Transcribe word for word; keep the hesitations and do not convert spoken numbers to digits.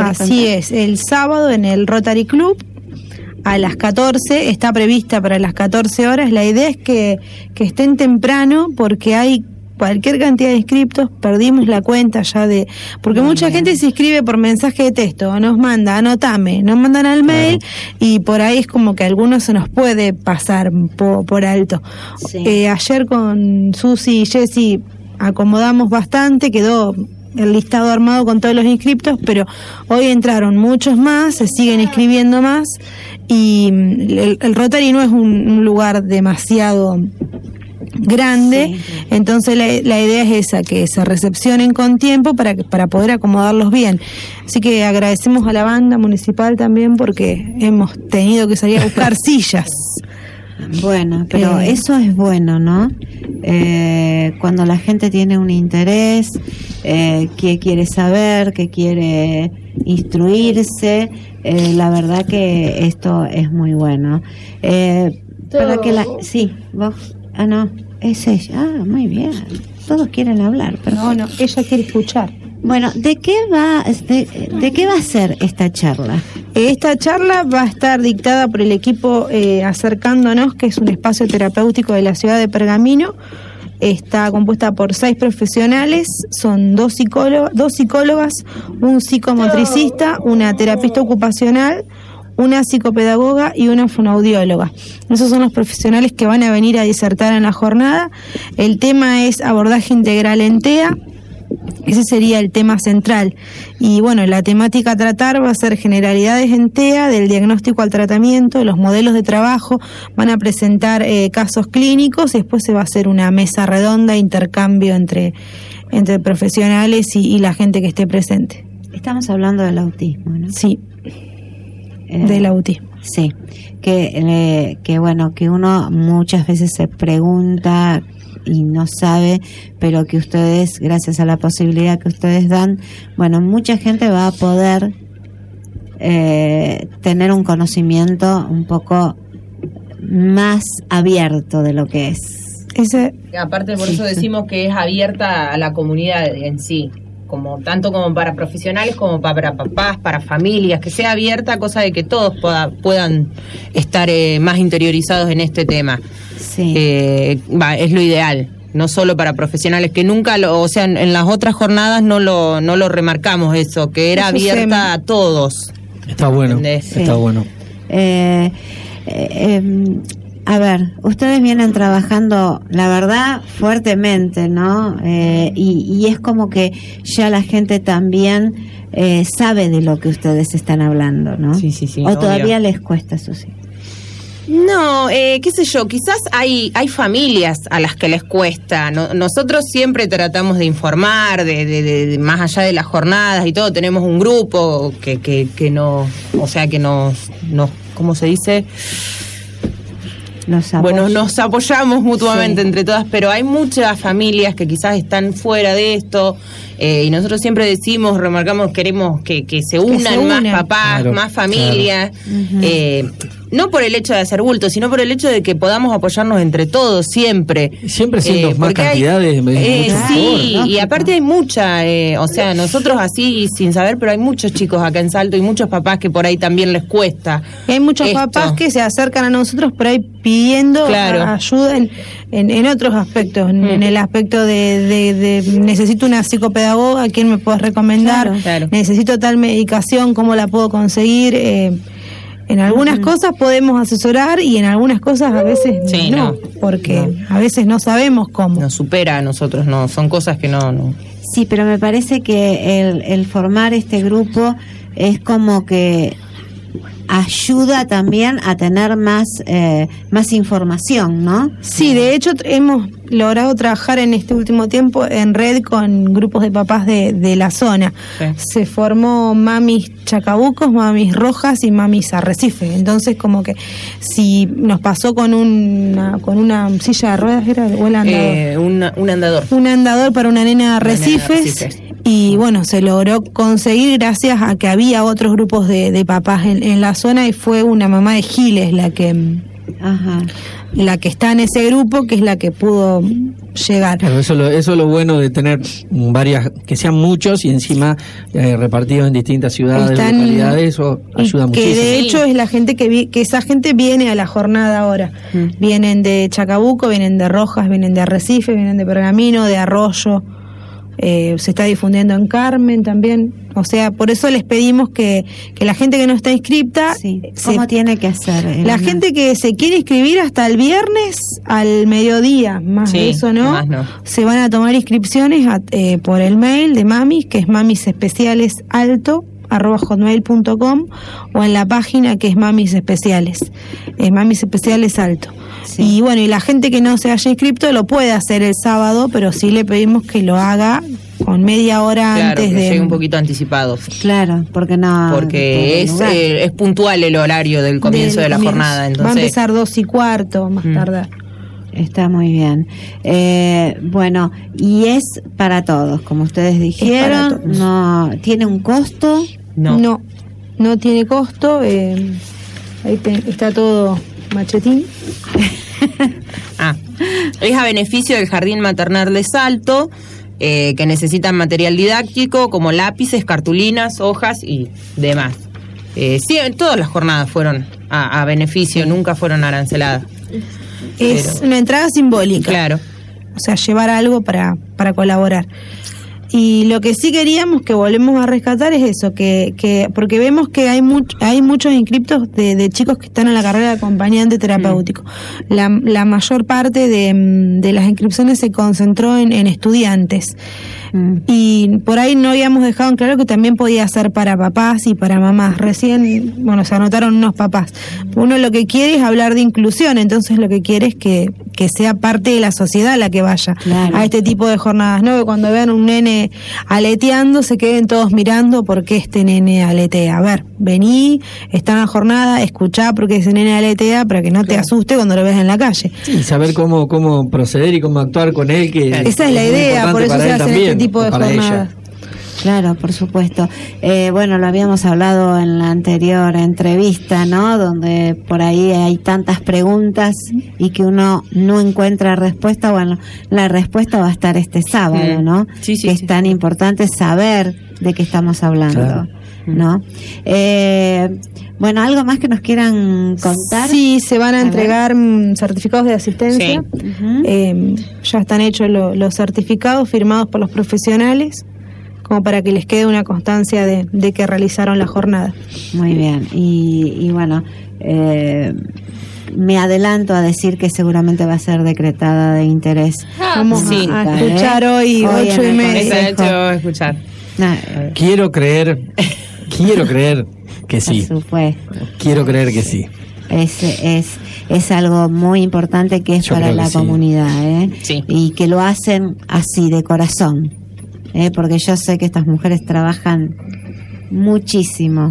Así es, el sábado en el Rotary Club a las catorce, está prevista para las catorce horas. La idea es que, que estén temprano porque hay cualquier cantidad de inscriptos, perdimos la cuenta ya de... Porque Muy mucha bien. gente se inscribe por mensaje de texto, nos manda, anotame, nos mandan al mail, claro. y por ahí es como que a algunos se nos puede pasar por, por alto. Sí. Eh, ayer con Susi y Jessy acomodamos bastante, quedó el listado armado con todos los inscriptos, pero hoy entraron muchos más, se siguen inscribiendo más, y el, el Rotary no es un, un lugar demasiado grande, sí. entonces la, la idea es esa, que se recepcionen con tiempo para para poder acomodarlos bien. Así que agradecemos a la banda municipal también porque hemos tenido que salir a buscar sillas. Bueno, pero eh, eso es bueno, ¿no? Eh, cuando la gente tiene un interés, eh, que quiere saber, que quiere instruirse, eh, la verdad que esto es muy bueno. Eh, para que la, sí, vos, ah no, es ella, ah, muy bien. Todos quieren hablar, pero no, no, ella quiere escuchar. Bueno, ¿de qué va de, de qué va a ser esta charla? Esta charla va a estar dictada por el equipo eh, Acercándonos, que es un espacio terapéutico de la ciudad de Pergamino. Está compuesta por seis profesionales, son dos psicólogas, dos psicólogas, un psicomotricista, una terapista ocupacional, una psicopedagoga y una fonoaudióloga. Esos son los profesionales que van a venir a disertar en la jornada. El tema es abordaje integral en T E A. Ese sería el tema central. Y bueno, la temática a tratar va a ser generalidades en T E A, del diagnóstico al tratamiento, los modelos de trabajo, van a presentar eh, casos clínicos y después se va a hacer una mesa redonda, intercambio entre, entre profesionales y, y la gente que esté presente. Estamos hablando del autismo, ¿no? Sí, eh, del autismo. Sí, que, eh, que bueno, que uno muchas veces se pregunta y no sabe, pero que ustedes, gracias a la posibilidad que ustedes dan, bueno, mucha gente va a poder eh, tener un conocimiento un poco más abierto de lo que es. Ese, aparte, por sí, eso decimos que es abierta a la comunidad en sí, como tanto como para profesionales como para papás, para familias, que sea abierta, cosa de que todos pueda, puedan estar eh, más interiorizados en este tema. Sí. Eh, va, es lo ideal, no solo para profesionales, que nunca lo, o sea, en, en las otras jornadas no lo no lo remarcamos eso, que era eso abierta se... a todos. Está bueno, ¿entendés? Está sí. bueno. Eh, eh, eh, a ver, ustedes vienen trabajando, la verdad, fuertemente, ¿no? Eh, y, y es como que ya la gente también eh, sabe de lo que ustedes están hablando, ¿no? Sí, sí, sí. O obvio. Todavía les cuesta eso, sí. No, eh, qué sé yo, quizás hay hay familias a las que les cuesta. No, nosotros siempre tratamos de informar, de, de, de, de más allá de las jornadas y todo. Tenemos un grupo que que, que nos, o sea, que nos, nos, ¿cómo se dice? Nos bueno, nos apoyamos mutuamente, sí, entre todas, pero hay muchas familias que quizás están fuera de esto, eh, y nosotros siempre decimos, remarcamos, queremos que, que se unan, que se unan. más papás, claro, más familias, claro. uh-huh. eh, no por el hecho de hacer bulto, sino por el hecho de que podamos apoyarnos entre todos, siempre. Siempre siendo eh, más cantidades. Hay, eh, sí, favor, ¿no? Y aparte hay mucha, eh, o sea, nosotros así sin saber, pero hay muchos chicos acá en Salto y muchos papás que por ahí también les cuesta. Y hay muchos esto. papás que se acercan a nosotros por ahí pidiendo claro. ayuda en, en, en otros aspectos, mm. en el aspecto de, de, de necesito una psicopedagoga, ¿quién me puedes recomendar? Claro, claro. Necesito tal medicación, ¿cómo la puedo conseguir? Eh, En algunas uh-huh. cosas podemos asesorar y en algunas cosas a veces sí, no, no, porque no. a veces no sabemos cómo. Nos supera a nosotros, no, son cosas que no... no. Sí, pero me parece que el, el formar este grupo es como que ayuda también a tener más eh, más información, ¿no? Sí, de hecho hemos logrado trabajar en este último tiempo en red con grupos de papás de, de la zona. Sí. Se formó Mamis Chacabucos, Mamis Rojas y Mamis Arrecife. Entonces, como que si nos pasó con una con una silla de ruedas, ¿era o el andador? Eh, una, un andador. Un andador para una nena de Arrecifes. Y bueno, se logró conseguir gracias a que había otros grupos de, de papás en, en la zona y fue una mamá de Giles la que... Ajá. la que está en ese grupo, que es la que pudo llegar. Claro, eso, lo, eso es lo bueno de tener varias, que sean muchos y encima eh, repartidos en distintas ciudades, Están, localidades, eso ayuda muchísimo. Que de hecho es la gente que, vi, que esa gente viene a la jornada ahora. Mm. Vienen de Chacabuco, vienen de Rojas, vienen de Arrecife, vienen de Pergamino, de Arroyo. Eh, se está difundiendo en Carmen también, o sea, por eso les pedimos que, que la gente que no está inscripta, sí. ¿Cómo se, tiene que hacer? La no. gente que se quiere inscribir hasta el viernes al mediodía, más sí, de eso no, más no, se van a tomar inscripciones a, eh, por el mail de Mamis, que es mamisespecialesalto arroba hotmail punto com, o en la página que es Mamis Especiales, eh, Mamis Especiales Alto. Sí. Y bueno, y la gente que no se haya inscrito lo puede hacer el sábado, pero sí le pedimos que lo haga con media hora claro, antes que de... llegue un poquito anticipado. Claro, porque no... Porque es, eh, es puntual el horario del comienzo del de la comienzo. jornada. Entonces... Va a empezar dos y cuarto, más mm. tardar. Está muy bien. Eh, bueno, y es para todos, como ustedes dijeron. No tiene un costo. No, no, no tiene costo. Eh, ahí te, está todo machetín. ah, es a beneficio del Jardín Maternal de Salto, eh, que necesitan material didáctico como lápices, cartulinas, hojas y demás. Eh, sí, todas las jornadas fueron a, a beneficio, nunca fueron aranceladas. Es Pero, una entrada simbólica. Claro. O sea, llevar algo para, para colaborar. Y lo que sí queríamos que volvemos a rescatar es eso, que, que porque vemos que hay much, hay muchos inscriptos de, de chicos que están en la carrera de acompañante terapéutico. Mm. La, la mayor parte de, de las inscripciones se concentró en, en estudiantes. Mm. Y por ahí no habíamos dejado en claro que también podía ser para papás y para mamás. Recién, bueno, se anotaron unos papás. Uno lo que quiere es hablar de inclusión, entonces lo que quiere es que, que sea parte de la sociedad la que vaya claro. a este tipo de jornadas, ¿no? Que cuando vean un nene aleteando se queden todos mirando porque este nene aletea. A ver, vení, está en la jornada, escuchá porque ese nene aletea para que no claro. te asuste cuando lo ves en la calle. Sí, saber cómo cómo proceder y cómo actuar con él, que esa es la idea, por eso se hacen este tipo de jornadas. Ella. Claro, por supuesto. Eh, bueno, lo habíamos hablado en la anterior entrevista, ¿no? Donde por ahí hay tantas preguntas y que uno no encuentra respuesta. Bueno, la respuesta va a estar este sábado, ¿no? Sí, sí, que sí. es tan importante saber de qué estamos hablando, claro. ¿no? Eh, bueno, ¿algo más que nos quieran contar? Sí, se van a, a entregar ver. certificados de asistencia. Sí. Uh-huh. Eh, ya están hechos lo, los certificados firmados por los profesionales, como para que les quede una constancia de, de que realizaron la jornada. Muy bien, y, y bueno, eh, me adelanto a decir que seguramente va a ser decretada de interés. Vamos sí. a, a escuchar ¿eh? hoy, hoy ocho y media. Hecho escuchar. Nah. Quiero creer, quiero creer que sí. Por supuesto. Quiero creer que sí. Es, es, es algo muy importante que es Yo para la sí. comunidad, ¿eh? Sí. Y que lo hacen así, de corazón. Eh, porque yo sé que estas mujeres trabajan muchísimo